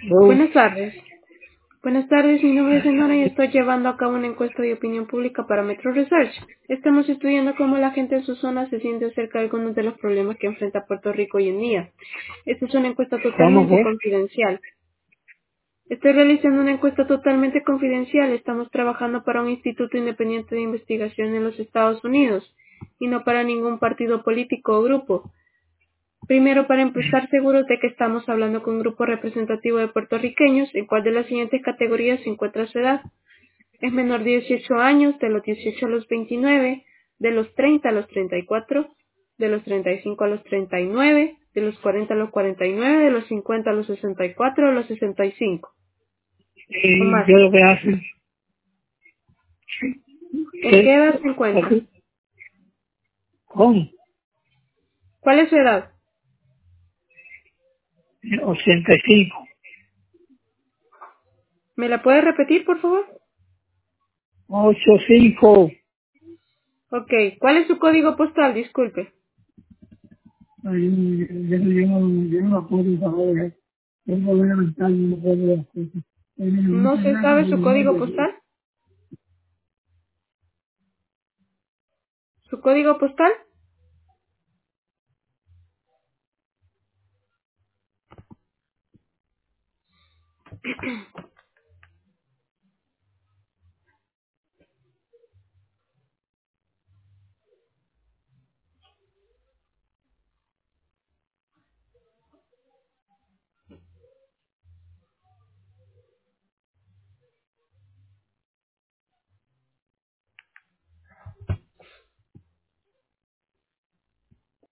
Yo, Buenas tardes. Buenas tardes, mi nombre es Enora y estoy llevando a cabo una encuesta de opinión pública para Metro Research. Estamos estudiando cómo la gente en su zona se siente acerca de algunos de los problemas que enfrenta Puerto Rico hoy en día. Esta es una encuesta ¿cómo totalmente fue? confidencial. Estoy realizando una encuesta totalmente confidencial. Estamos trabajando para un instituto independiente de investigación en los Estados Unidos y no para ningún partido político o grupo. Primero, para empezar seguros de que estamos hablando con un grupo representativo de puertorriqueños, en cuál de las siguientes categorías se encuentra su edad. Es menor de 18 años, de los 18 a los 29, de los 30 a los 34, de los 35 a los 39, de los 40 a los 49, de los 50 a los 64 o los 65. O ¿Y más. qué es lo que hacen? ¿En qué ¿Qué? edad se encuentra? ¿Cómo? ¿Cuál es su edad? 85. ¿Me la puede repetir, por favor? 85. Ok. ¿Cuál es su código postal? Disculpe. Ay, yo no puedo saber. Tengo una mental y no puedo ver las cosas. ¿No se sabe su código postal? ¿Su código postal?